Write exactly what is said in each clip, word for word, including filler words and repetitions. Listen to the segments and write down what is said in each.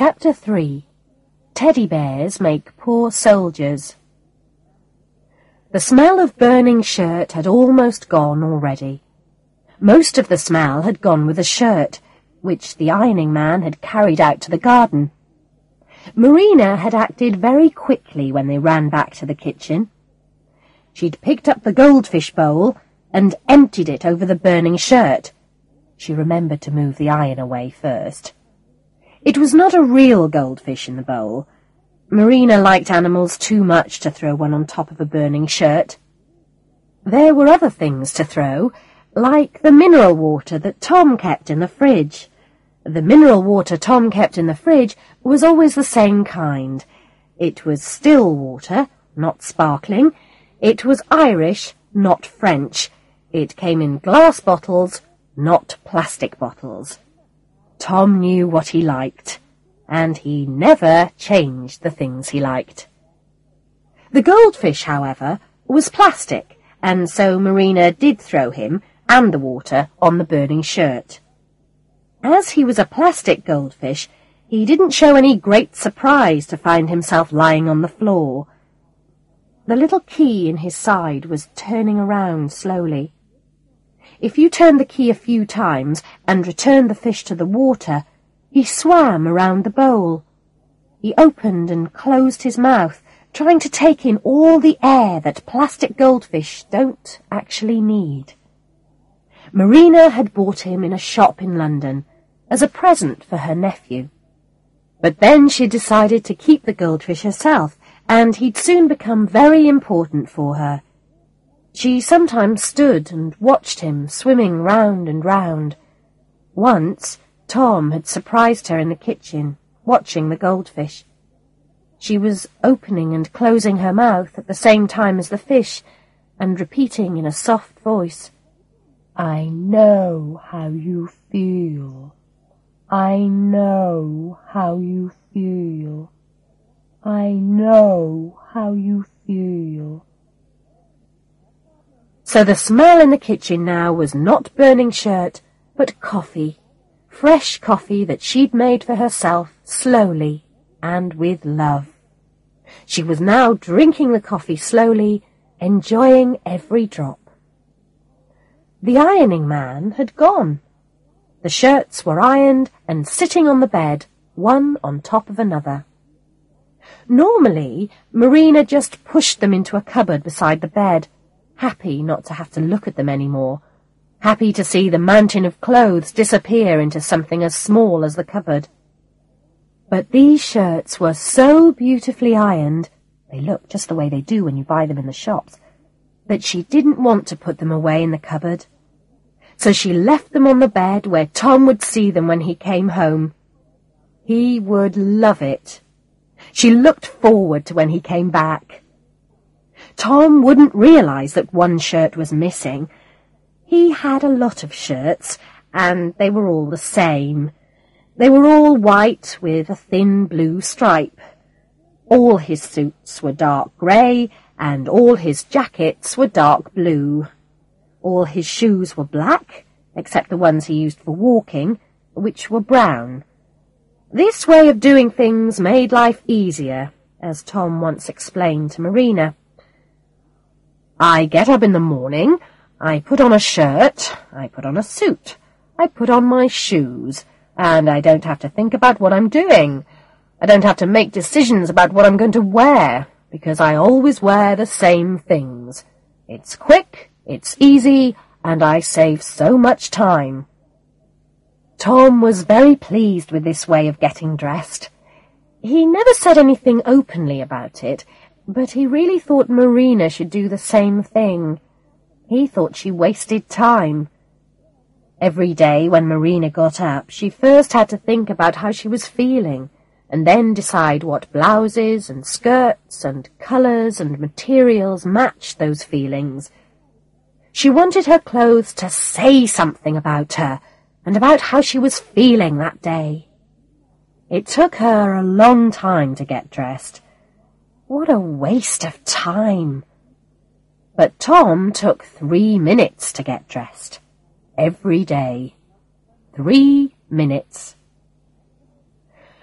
Chapter three. Teddy Bears Make Poor Soldiers. The smell of burning shirt had almost gone already. Most of the smell had gone with the shirt, which the ironing man had carried out to the garden. Marina had acted very quickly when they ran back to the kitchen. She'd picked up the goldfish bowl and emptied it over the burning shirt. She remembered to move the iron away first. It was not a real goldfish in the bowl. Marina liked animals too much to throw one on top of a burning shirt. There were other things to throw, like the mineral water that Tom kept in the fridge. The mineral water Tom kept in the fridge was always the same kind. It was still water, not sparkling. It was Irish, not French. It came in glass bottles, not plastic bottles. Tom knew what he liked, and he never changed the things he liked. The goldfish, however, was plastic, and so Marina did throw him and the water on the burning shirt. As he was a plastic goldfish, he didn't show any great surprise to find himself lying on the floor. The little key in his side was turning around slowly. If you turned the key a few times and returned the fish to the water, he swam around the bowl. He opened and closed his mouth, trying to take in all the air that plastic goldfish don't actually need. Marina had bought him in a shop in London as a present for her nephew. But then she decided to keep the goldfish herself, and he'd soon become very important for her. She sometimes stood and watched him swimming round and round. Once, Tom had surprised her in the kitchen, watching the goldfish. She was opening and closing her mouth at the same time as the fish, and repeating in a soft voice, "I know how you feel. I know how you feel. I know how you feel." So the smell in the kitchen now was not burning shirt, but coffee, fresh coffee that she'd made for herself slowly and with love. She was now drinking the coffee slowly, enjoying every drop. The ironing man had gone. The shirts were ironed and sitting on the bed, one on top of another. Normally, Marina just pushed them into a cupboard beside the bed, happy not to have to look at them any more, happy to see the mountain of clothes disappear into something as small as the cupboard. But these shirts were so beautifully ironed, they look just the way they do when you buy them in the shops, that she didn't want to put them away in the cupboard. So she left them on the bed where Tom would see them when he came home. He would love it. She looked forward to when he came back. Tom wouldn't realize that one shirt was missing. He had a lot of shirts, and they were all the same. They were all white with a thin blue stripe. All his suits were dark grey, and all his jackets were dark blue. All his shoes were black, except the ones he used for walking, which were brown. This way of doing things made life easier, as Tom once explained to Marina. "I get up in the morning, I put on a shirt, I put on a suit, I put on my shoes, and I don't have to think about what I'm doing. I don't have to make decisions about what I'm going to wear, because I always wear the same things. It's quick, it's easy, and I save so much time." Tom was very pleased with this way of getting dressed. He never said anything openly about it, but he really thought Marina should do the same thing. He thought she wasted time. Every day when Marina got up, she first had to think about how she was feeling, and then decide what blouses and skirts and colours and materials matched those feelings. She wanted her clothes to say something about her, and about how she was feeling that day. It took her a long time to get dressed. What a waste of time! But Tom took three minutes to get dressed. Every day. Three minutes.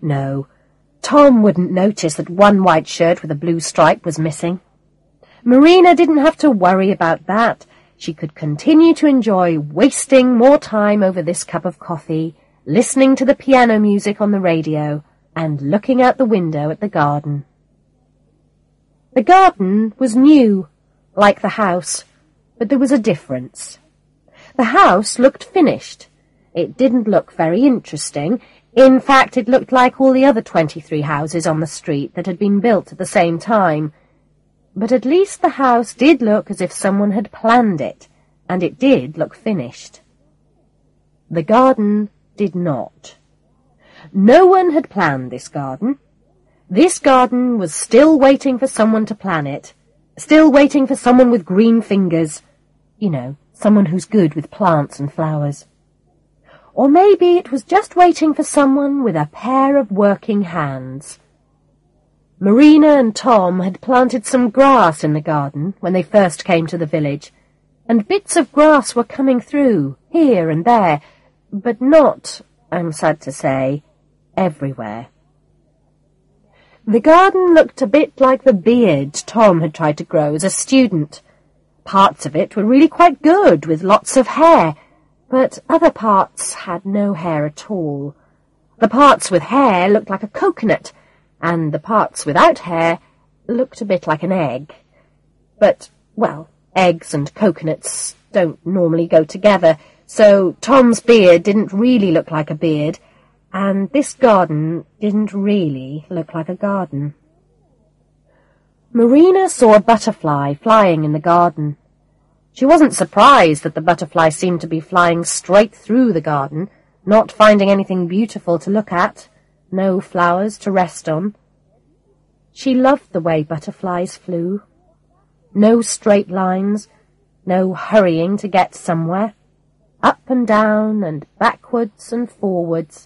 No, Tom wouldn't notice that one white shirt with a blue stripe was missing. Marina didn't have to worry about that. She could continue to enjoy wasting more time over this cup of coffee, listening to the piano music on the radio, and looking out the window at the garden. The garden was new, like the house, but there was a difference. The house looked finished. It didn't look very interesting. In fact, it looked like all the other twenty-three houses on the street that had been built at the same time. But at least the house did look as if someone had planned it, and it did look finished. The garden did not. No one had planned this garden. This garden was still waiting for someone to plan it, still waiting for someone with green fingers. You know, someone who's good with plants and flowers. Or maybe it was just waiting for someone with a pair of working hands. Marina and Tom had planted some grass in the garden when they first came to the village, and bits of grass were coming through, here and there, but not, I'm sad to say, everywhere. The garden looked a bit like the beard Tom had tried to grow as a student. Parts of it were really quite good, with lots of hair, but other parts had no hair at all. The parts with hair looked like a coconut, and the parts without hair looked a bit like an egg. But, well, eggs and coconuts don't normally go together, so Tom's beard didn't really look like a beard, and this garden didn't really look like a garden. Marina saw a butterfly flying in the garden. She wasn't surprised that the butterfly seemed to be flying straight through the garden, not finding anything beautiful to look at, no flowers to rest on. She loved the way butterflies flew. No straight lines, no hurrying to get somewhere, up and down and backwards and forwards.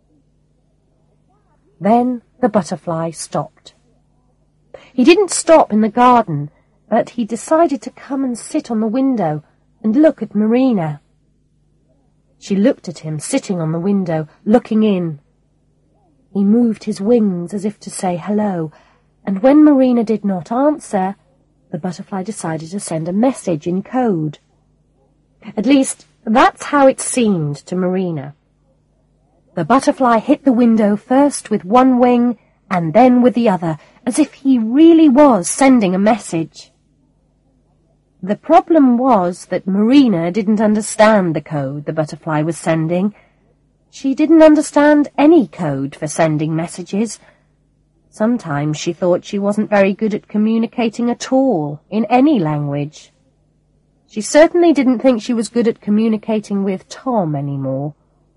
Then the butterfly stopped. He didn't stop in the garden, but he decided to come and sit on the window and look at Marina. She looked at him sitting on the window, looking in. He moved his wings as if to say hello, and when Marina did not answer, the butterfly decided to send a message in code. At least, that's how it seemed to Marina. The butterfly hit the window first with one wing and then with the other, as if he really was sending a message. The problem was that Marina didn't understand the code the butterfly was sending. She didn't understand any code for sending messages. Sometimes she thought she wasn't very good at communicating at all, in any language. She certainly didn't think she was good at communicating with Tom anymore.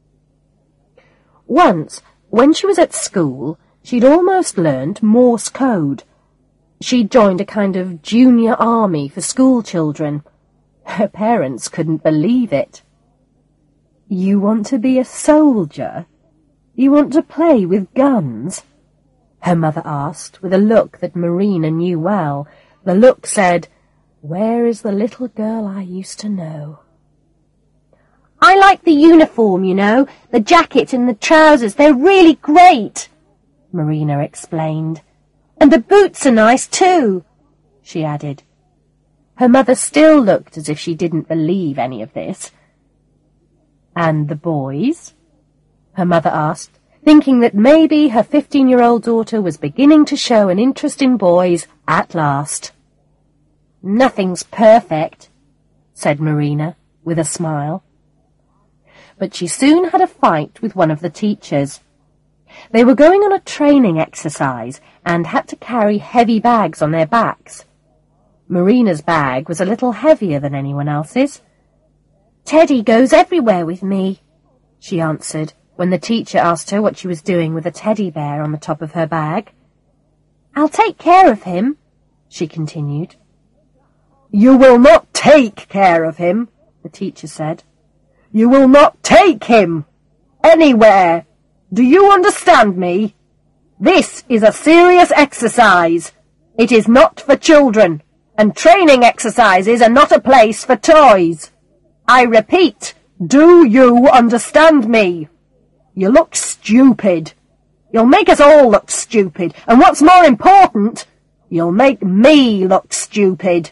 Once, when she was at school, she'd almost learned Morse code. She'd joined a kind of junior army for school children. Her parents couldn't believe it. "You want to be a soldier? You want to play with guns?" her mother asked, with a look that Marina knew well. The look said, "Where is the little girl I used to know?" "I like the uniform, you know, the jacket and the trousers. They're really great," Marina explained. "And the boots are nice too," she added. Her mother still looked as if she didn't believe any of this. "And the boys?" her mother asked, thinking that maybe her fifteen-year-old daughter was beginning to show an interest in boys at last. "Nothing's perfect," said Marina, with a smile. But she soon had a fight with one of the teachers. They were going on a training exercise and had to carry heavy bags on their backs. Marina's bag was a little heavier than anyone else's. "Teddy goes everywhere with me," she answered when the teacher asked her what she was doing with a teddy bear on the top of her bag. "I'll take care of him," she continued. "You will not take care of him," the teacher said. "You will not take him anywhere. Do you understand me? This is a serious exercise. It is not for children, and training exercises are not a place for toys. I repeat, do you understand me? You look stupid. You'll make us all look stupid, and what's more important, you'll make me look stupid."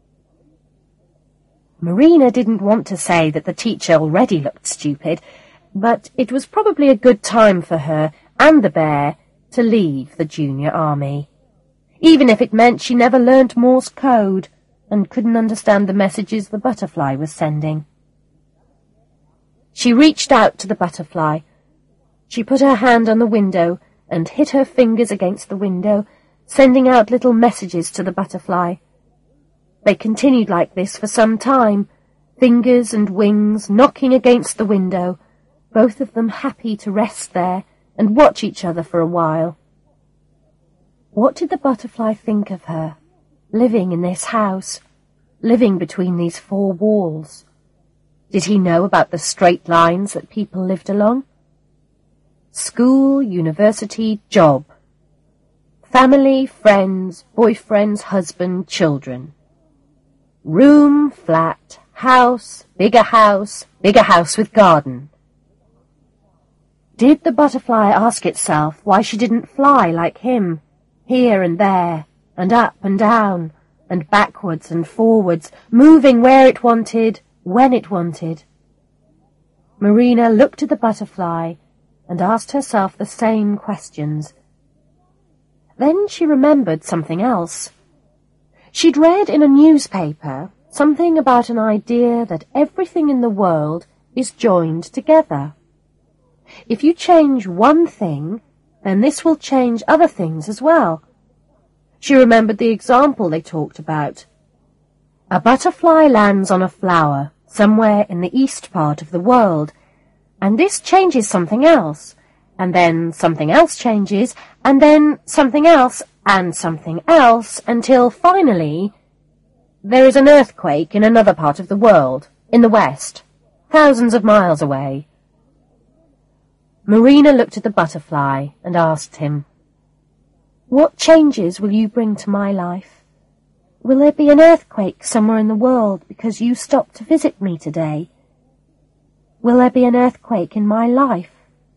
Marina didn't want to say that the teacher already looked stupid, but it was probably a good time for her and the bear to leave the junior army, even if it meant she never learnt Morse code and couldn't understand the messages the butterfly was sending. She reached out to the butterfly. She put her hand on the window and hit her fingers against the window, sending out little messages to the butterfly. They continued like this for some time, fingers and wings knocking against the window, both of them happy to rest there and watch each other for a while. What did the butterfly think of her, living in this house, living between these four walls? Did he know about the straight lines that people lived along? School, university, job. Family, friends, boyfriends, husband, children. Room, flat, house, bigger house, bigger house with garden. Did the butterfly ask itself why she didn't fly like him, here and there, and up and down, and backwards and forwards, moving where it wanted, when it wanted? Marina looked at the butterfly and asked herself the same questions. Then she remembered something else. She'd read in a newspaper something about an idea that everything in the world is joined together. If you change one thing, then this will change other things as well. She remembered the example they talked about. A butterfly lands on a flower somewhere in the east part of the world, and this changes something else, and then something else changes, and then something else, and something else, until finally there is an earthquake in another part of the world, in the west, thousands of miles away. Marina looked at the butterfly and asked him, "What changes will you bring to my life? Will there be an earthquake somewhere in the world because you stopped to visit me today? Will there be an earthquake in my life?"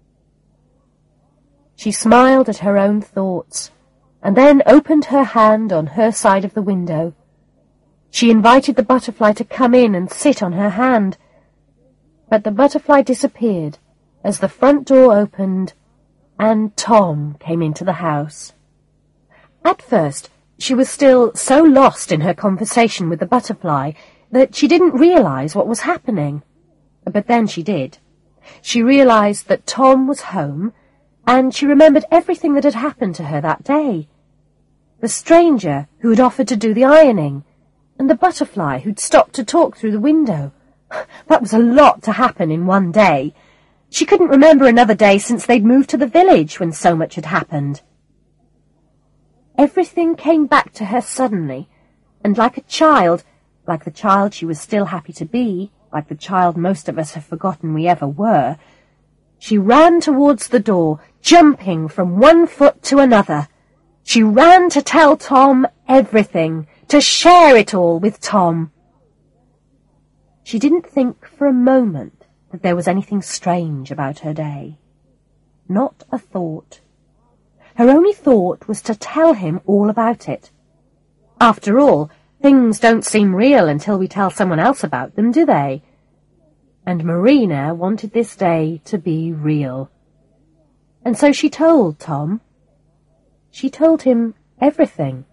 She smiled at her own thoughts, and then opened her hand on her side of the window. She invited the butterfly to come in and sit on her hand, but the butterfly disappeared as the front door opened and Tom came into the house. At first, she was still so lost in her conversation with the butterfly that she didn't realize what was happening. But then she did. She realized that Tom was home, and she remembered everything that had happened to her that day. The stranger who had offered to do the ironing, and the butterfly who'd stopped to talk through the window. That was a lot to happen in one day. She couldn't remember another day since they'd moved to the village when so much had happened. Everything came back to her suddenly, and like a child, like the child she was still happy to be, like the child most of us have forgotten we ever were, she ran towards the door, jumping from one foot to another. She ran to tell Tom everything, to share it all with Tom. She didn't think for a moment that there was anything strange about her day. Not a thought. Her only thought was to tell him all about it. After all, things don't seem real until we tell someone else about them, do they? And Marina wanted this day to be real. And so she told Tom. She told him everything.